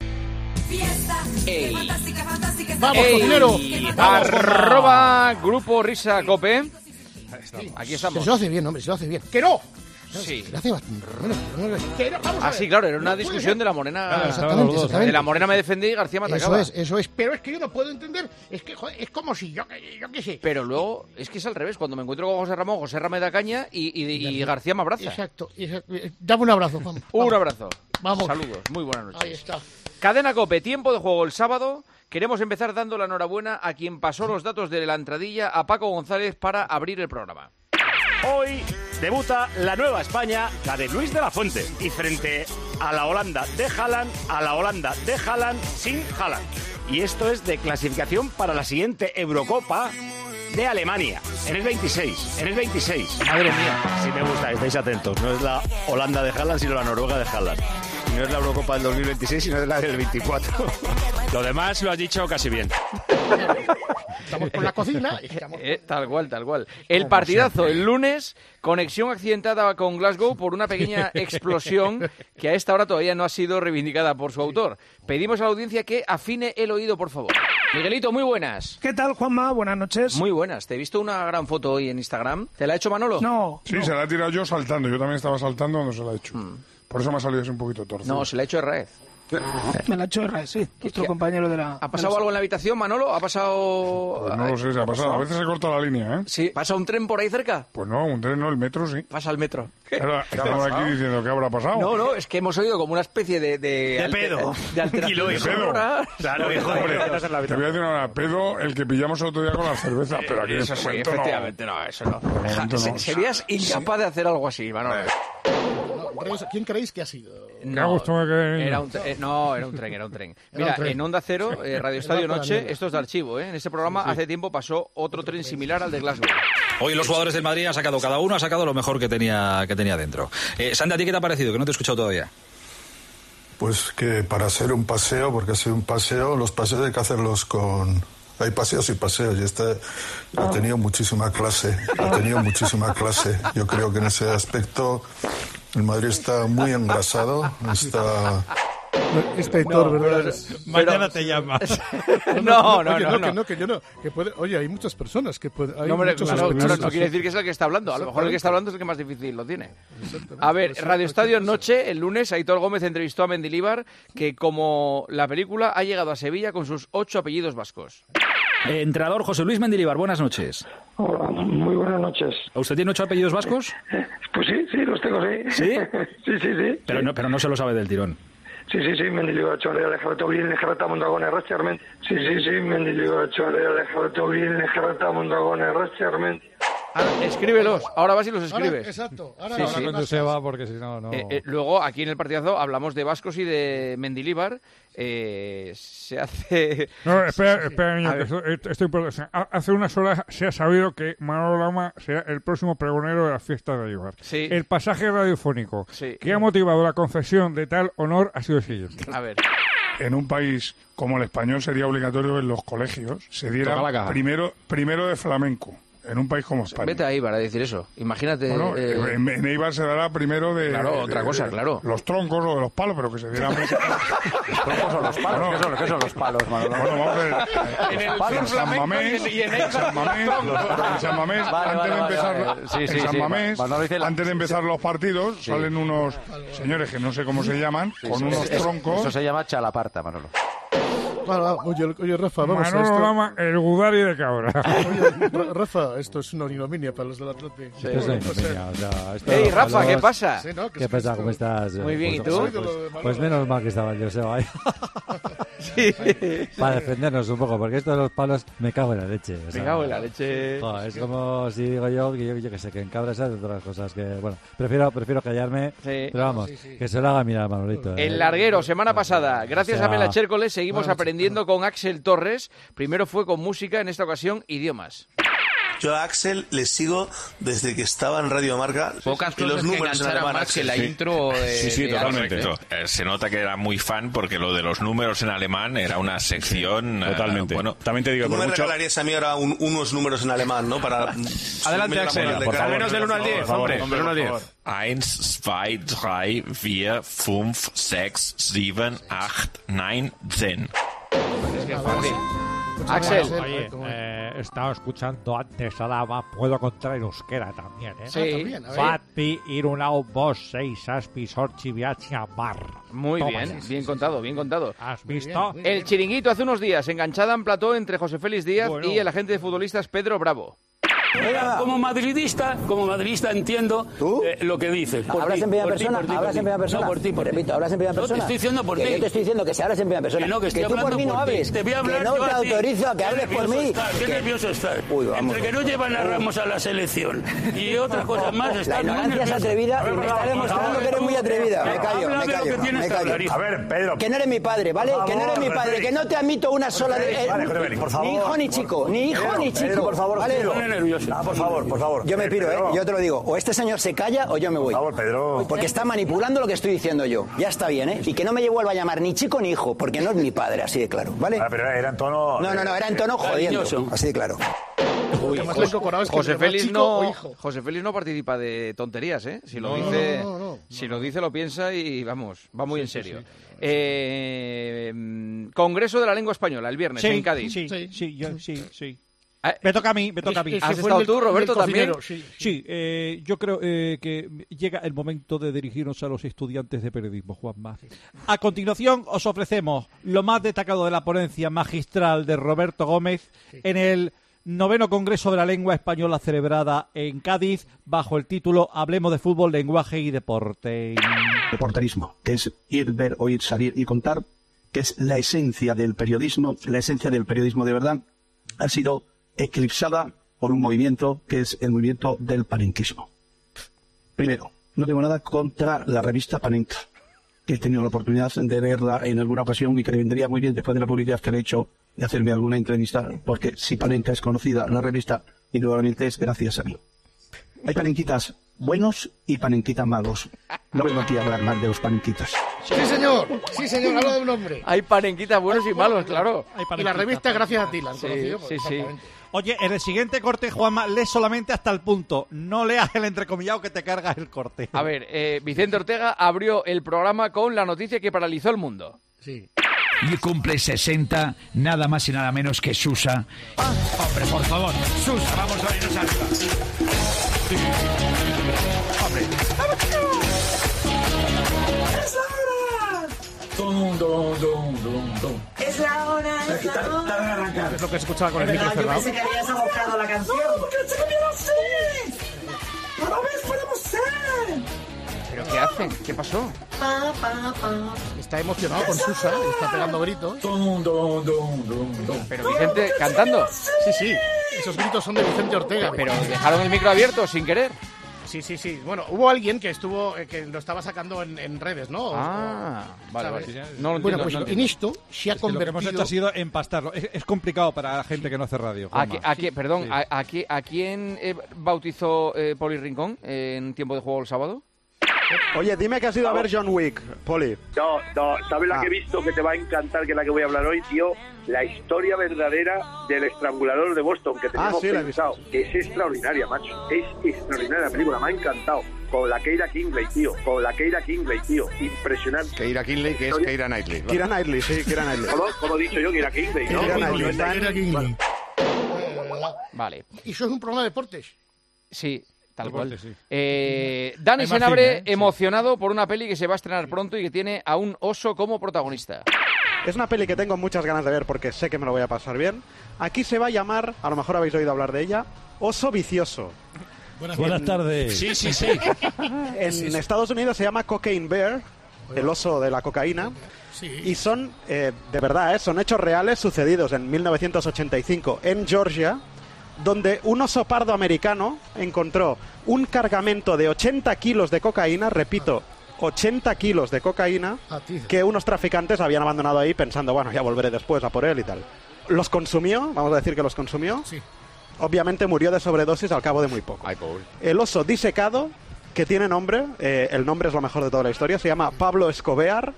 Ey. Vamos, Ey, cocinero. Vamos, arroba Grupo Risa Cope. Aquí Se estamos. lo hace bien, hombre, se lo hace bien. ¡Que no! Sí. Se lo hace bastante. Que no, vamos a Ah, ver. sí, claro, era una No puede discusión ser. de la Morena. Claro, exactamente, exactamente. De la Morena me defendí y García me atacaba. Eso es, eso es. Pero es que yo no puedo entender. Es que, joder, es como si yo, yo qué sé. Pero luego, es que es al revés. Cuando me encuentro con José Ramón, José Ramón me da caña y, y, y García me abraza. Exacto, exacto. Dame un abrazo, Juan. Un abrazo. Vamos. Saludos. Muy buenas noches. Ahí está. Cadena Cope, tiempo de juego el sábado. Queremos empezar dando la enhorabuena a quien pasó los datos de la entradilla, a Paco González, para abrir el programa. Hoy debuta la nueva España, la de Luis de la Fuente. Y frente a la Holanda de Haaland, a la Holanda de Haaland sin Haaland. Y esto es de clasificación para la siguiente Eurocopa de Alemania. En el veintiséis, en el veintiséis. Madre mía. Si me gusta, estáis atentos. No es la Holanda de Haaland, sino la Noruega de Haaland. Y no es la Eurocopa del dos mil veintiséis, sino es la del veinticuatro. Lo demás lo has dicho casi bien. Estamos con la cocina. y estamos- Eh, tal cual, tal cual. El partidazo el lunes, conexión accidentada con Glasgow por una pequeña explosión que a esta hora todavía no ha sido reivindicada por su autor. Pedimos a la audiencia que afine el oído, por favor. Miguelito, muy buenas. ¿Qué tal, Juanma? Buenas noches. Muy buenas. Te he visto una gran foto hoy en Instagram. ¿Te la ha hecho Manolo? No. Sí, se la he tirado yo saltando. Yo también estaba saltando cuando se la he hecho. Hmm. Por eso me ha salido así un poquito torcido. No, se la ha hecho Herraez. Me la ha hecho Herrera, sí. Nuestro compañero de la... ¿Ha pasado algo en la habitación, Manolo? ¿Ha pasado...? Pues no lo sé, se ha pasado. A veces se corta la línea, ¿eh? Sí. ¿Pasa un tren por ahí cerca? Pues no, un tren no, el metro sí. Pasa el metro. Ahora, estamos aquí diciendo qué habrá pasado. No, no, es que hemos oído como una especie de... De, De alter- pedo. De alteración Kilo, hijo. sonora. Claro, hijo. Hombre, te voy a decir una pedo, el que pillamos el otro día con la cerveza, pero aquí en Eso este sí, momento no. efectivamente, no, eso no. De momento Se- no. Serías incapaz de hacer algo así, Manolo. No, Reyes, ¿quién creéis que ha sido? Qué a gusto me quedé. Era un tre- eh, no, era un tren, era un tren. Era Mira, un tren. en Onda Cero, eh, Radio El Estadio barco de la Noche, mierda. esto es de archivo, ¿eh? En ese programa hace tiempo pasó otro tren similar al de Glasgow. Hoy los jugadores del Madrid han sacado, cada uno ha sacado lo mejor que tenía, que tenía dentro. Eh, Sandy, ¿a ti qué te ha parecido? Que no te he escuchado todavía. Pues que para hacer un paseo, porque ha sido un paseo, los paseos hay que hacerlos con... Hay paseos y paseos, y este ha tenido muchísima clase, ha tenido muchísima clase. Yo creo que en ese aspecto el Madrid está muy engrasado, está Este Aitor, no, ¿verdad? Pero, mañana te llama. no, no, oye, no, no, no. Que no, que yo no. Que puede, oye, hay muchas personas que pueden. Hay no, hombre, muchos claro, claro, no quiere sí. decir que es el que está hablando. A lo mejor el que está hablando es el que más difícil lo tiene. A ver, Radio Estadio Noche, el lunes, Aitor Gómez entrevistó a Mendilibar, que como la película ha llegado a Sevilla con sus ocho apellidos vascos. Eh, entrenador José Luis Mendilibar, buenas noches. Hola, muy buenas noches. ¿Usted tiene ocho apellidos vascos? Pues sí, sí, los tengo, sí. ¿Sí? sí, sí, sí. Pero no, pero no se lo sabe del tirón. Sí, sí, sí, Mendilibar, Cholea, Lejarreta, Urín, Lejarreta, Mondragón, Racharment. Sí, sí, sí, Mendilibar, Cholea, Lejarreta, Urín, Lejarreta, Mondragón, Racharment. Ahora, escríbelos, ahora vas y los escribes. Ahora, exacto. Ahora, sí, ahora sí. Cuando se va, porque si no, no... Eh, eh, luego, aquí en el partidazo, hablamos de vascos y de Mendilibar. Eh, se hace... No, espera, espera, niño, que esto, esto es importante. Hace unas horas se ha sabido que Manolo Lama será el próximo pregonero de las fiestas de Eibar. Sí. El pasaje radiofónico sí. que ha motivado la concesión de tal honor ha sido el siguiente. A ver. En un país como el español sería obligatorio que en los colegios se diera primero, primero de flamenco. En un país como España. Vete a Eibar a decir eso. Imagínate. Bueno, eh... en, en Eibar se dará primero de. Claro, otra de, cosa, de, claro. Los troncos o de los palos, pero que se dieran. ¿Los troncos o los palos? Bueno, ¿Qué, son, ¿Qué son los palos, Manolo? Bueno, vamos a ver. En el palos, en San Mamés, y en en San Mamés, en San Mamés, Vale, antes vale, de empezar, vale, vale. Sí, en sí, San sí, Mamés, Manolo dice la- antes de empezar los partidos, Sí. salen unos señores que no sé cómo se llaman, Sí, con sí, unos eso- troncos. Eso se llama chalaparta, Manolo. Vale, vale. Oye, oye, Rafa, vamos a Manolo esto. Lama, el Gudari de cabra. Oye, Ra- Rafa, esto es una ignominia para los del Atleti. Sí. Esto es una ignominia, o sea, esto- Ey, Rafa, los- ¿qué pasa? Sí, ¿no? Que ¿Qué es que pasa? esto- ¿Cómo estás? Muy bien, ¿y Pues- tú? Pues, pues menos mal que estaba el Joseba ahí. Sí. Para defendernos un poco, porque esto de los palos me cago en la leche. O sea, Me cago en la leche. joder, es como si digo yo, que yo, yo que sé, que en cabras hay otras cosas que, bueno, prefiero, prefiero callarme, Sí. pero vamos, Sí, sí. que se lo haga mirar Manolito. ¿eh? El larguero, semana pasada. Gracias O sea, a Mela Chércoles seguimos bueno, aprendiendo con Axel Torres. Primero fue con música, en esta ocasión idiomas. Yo a Axel le sigo desde que estaba en Radio Marca. Pocas y los cosas que números en engancharan alemán, más que Axel, la sí. intro de... Sí, sí, de totalmente. Alex, ¿eh? Eh, se nota que era muy fan porque lo de los números en alemán era una sección... eh, Totalmente. bueno, También te digo, ¿Tú me regalarías a mí ahora un- unos números en alemán, ¿no? Para Adelante, Axel, por por favor, menos del uno al diez, hombre. Del uno al diez. eins, zwei, drei, vier, fünf, sechs, sieben, acht, neun, zehn. Axel. Oye, eh, he estado escuchando antes a Lama, puedo contar en euskera también, ¿eh? Sí. Ah, también, a ver. Fati, Irunao, Bos, Seis, Aspi, Sorchi, Viachi, Amar. Muy Toma bien, ya. bien contado, bien contado. ¿Has visto? El chiringuito hace unos días, enganchada en plató entre José Félix Díaz Bueno. y el agente de futbolistas Pedro Bravo. Como madridista, como madridista entiendo eh, lo que dices. Por ¿Hablas ti, en primera por ti, persona? por ti, por ¿Hablas ti. en primera persona? No, por ti, por ti. Repito, ¿hablas en primera No, te persona? estoy diciendo por Que ti. yo te estoy diciendo que si hablas en primera persona. Que no, que estoy tú por hablando mí no por ti. hables. Te voy a hablar que no yo te a ti. autorizo a que Qué hables por nervioso mí. estás, Qué Que- nervioso estás. Uy, vamos. Entre que no llevan a Ramos a la selección y otras cosas más, La estás muy ignorancia es nervioso. atrevida A ver, y me por está favor, demostrando por que eres favor, muy atrevida. Me callo, habla me de lo que callo, tienes me que callo. hablar. A ver, Pedro. Que no eres mi padre, ¿vale? Por Que no eres favor, mi padre, Félix. que no te admito una sola de... eh, Vale, José Félix, por favor. Ni hijo ni chico, ni hijo Pedro, ni chico. Pedro, por favor, ¿vale? Pedro. Pone nervioso. Ah, por favor, por favor. Yo me piro, ¿eh? Yo te lo digo. O este señor se calla o yo me voy. Por favor, Pedro. Porque está manipulando lo que estoy diciendo yo. Ya está bien, ¿eh? Y que no me vuelva a llamar ni chico ni hijo, porque no es mi padre, así de claro, ¿vale? Ah, pero era en tono... No, no, no, era en tono jodiendo. Cariñoso. Así de claro. Uy, más José, le he incorporado es que José me llama Félix chico no, o hijo. José Félix no participa de tonterías, ¿eh? Si lo No, dice, no, no, no, si lo dice lo piensa y vamos, va muy Sí, en sí, serio. sí. Eh, mm, Congreso de la Lengua Española el viernes Sí, en Cádiz. sí, sí, sí, yo, sí, sí. Ah, Me toca a mí, me toca a mí. ese ¿Has fue estado el del- tú, Roberto, del también? Sí, sí eh, yo creo eh, que llega el momento de dirigirnos a los estudiantes de periodismo, Juanma. A continuación os ofrecemos lo más destacado de la ponencia magistral de Roberto Gómez en el noveno Congreso de la Lengua Española celebrada en Cádiz bajo el título Hablemos de fútbol, lenguaje y deporte. Reporterismo, que es ir, ver, oír, salir y contar, que es la esencia del periodismo, la esencia del periodismo de verdad, ha sido eclipsada por un movimiento que es el movimiento del panenquismo. Primero, no tengo nada contra la revista Panenka, que he tenido la oportunidad de verla en alguna ocasión y que le vendría muy bien después de la publicidad que le he hecho de hacerme alguna entrevista, porque si Panenka es conocida, la revista, indudablemente es gracias a mí. Hay panenquitas buenos y panenquitas malos. No vengo aquí a hablar mal de los panenquitas. Sí, señor. Sí, señor. Hablo de un hombre. Hay panenquitas buenos y malos, claro. Y la revista, gracias a ti, la han Sí, conocido. sí, sí. exactamente. Oye, en el siguiente corte, Juanma, lee solamente hasta el punto. No leas el entrecomillado que te carga el corte. A ver, eh, Vicente Ortega abrió el programa con la noticia que paralizó el mundo. Sí. Y cumple sesenta, nada más y nada menos que Susa. Ah, hombre, por favor. Susa, vamos a irnos arriba. Sí. Hombre. ¡Es la hora! Dum, dum, dum, dum, dum. Es la hora, es la hora. Es lo que escuchaba con el micro cerrado. Yo pensé que habías abocado la canción. ¡No, porque se cambió así! ¡A la vez podemos ser! ¿Pero qué hacen? ¿Qué pasó? Pa, pa, pa. Está emocionado con Susa, está pegando gritos. Dum, dum, dum, dum, dum. Pero Vicente, ¿cantando? Sí, sí, esos gritos son de Vicente Ortega. Pero dejaron el micro abierto sin querer. Sí, sí, sí. Bueno, hubo alguien que estuvo eh, que lo estaba sacando en, en redes, ¿no? Ah, o, vale, ¿sabes? vale. No lo bueno, entiendo, pues no lo en esto se ha es que convertido... lo que hemos hecho ha sido empastarlo. Es, es complicado para la gente que no hace radio. ¿A, qué, a qué, perdón, Sí. a, a, qué, ¿a quién eh, bautizó eh, Poli Rincón eh, en tiempo de juego el sábado? Oye, dime que has ido a ver John Wick, Poli. No, no, ¿sabes la Ah. que he visto que te va a encantar, que es la que voy a hablar hoy, tío? La historia verdadera del estrangulador de Boston, que teníamos Ah, sí, la he pensado. Es extraordinaria, macho. Es extraordinaria la película, me ha encantado. Con la Keira Knightley, tío. Con la Keira Knightley, tío. Impresionante. Keira Knightley, que es Historia- Keira Knightley. ¿vale? Keira Knightley, sí, Keira Knightley. ¿Cómo, cómo he dicho yo? Keira Knightley, ¿no? Keira Knightley. No está en- Keira Knightley. Vale. ¿Y eso es un programa de deportes? Sí, tal Deporte, cual. sí. Eh, Dani Hay más Senabre, cine, ¿eh? Sí. emocionado por una peli que se va a estrenar pronto y que tiene a un oso como protagonista. Es una peli que tengo muchas ganas de ver porque sé que me lo voy a pasar bien. Aquí se va a llamar, a lo mejor habéis oído hablar de ella, Oso Vicioso. Buenas, Buenas tardes. Sí, sí, sí. En Sí, sí. Estados Unidos se llama Cocaine Bear, el oso de la cocaína. Y son, eh, de verdad, eh, son hechos reales sucedidos en mil novecientos ochenta y cinco en Georgia, donde un oso pardo americano encontró un cargamento de ochenta kilos de cocaína, repito, ochenta kilos de cocaína, que unos traficantes habían abandonado ahí pensando, bueno, ya volveré después a por él y tal. Los consumió, vamos a decir que los consumió. Obviamente murió de sobredosis al cabo de muy poco. El oso disecado, que tiene nombre, eh, el nombre es lo mejor de toda la historia, se llama Pablo Escobar.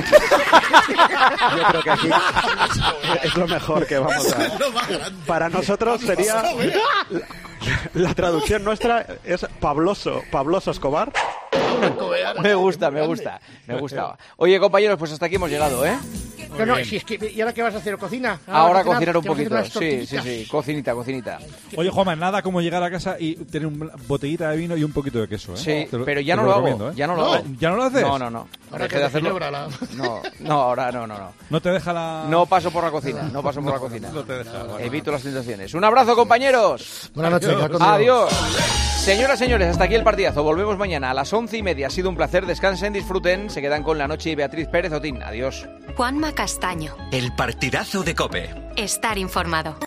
Yo creo que aquí es lo mejor que vamos a... Para nosotros sería... La, la traducción nuestra es Pabloso, Pabloso Escobar. Me gusta, me gusta, me gusta. Oye, compañeros, pues hasta aquí hemos llegado, ¿eh? No, no, si es que, ¿y ahora qué vas a hacer? ¿Cocina? Ahora cocinar, cocinar un te vas a hacer poquito, unas sí, sí, tortillitas. sí, cocinita, cocinita. Oye, Juanma, nada como llegar a casa y tener una botellita de vino y un poquito de queso, ¿eh? Sí, Te lo- pero ya te no lo hago, recomiendo, ¿eh? ya no lo hago. ¿Ya no lo haces? No, no, no. Ahora Dejé que de hacerlo. celebra la- No, no, ahora no, no, no. No te deja la... No paso por la cocina, no paso por la No, cocina. no te deja, vale. Evito las tentaciones. Un abrazo, compañeros. Buenas noches. Adiós. Adiós. Adiós. Señoras, señores, hasta aquí el partidazo. Volvemos mañana a las once y media. Ha sido un placer. Descansen, disfruten. Se quedan con La Noche y Beatriz Pérez Otín. Adiós. Juanma Castaño. El partidazo de COPE. Estar informado.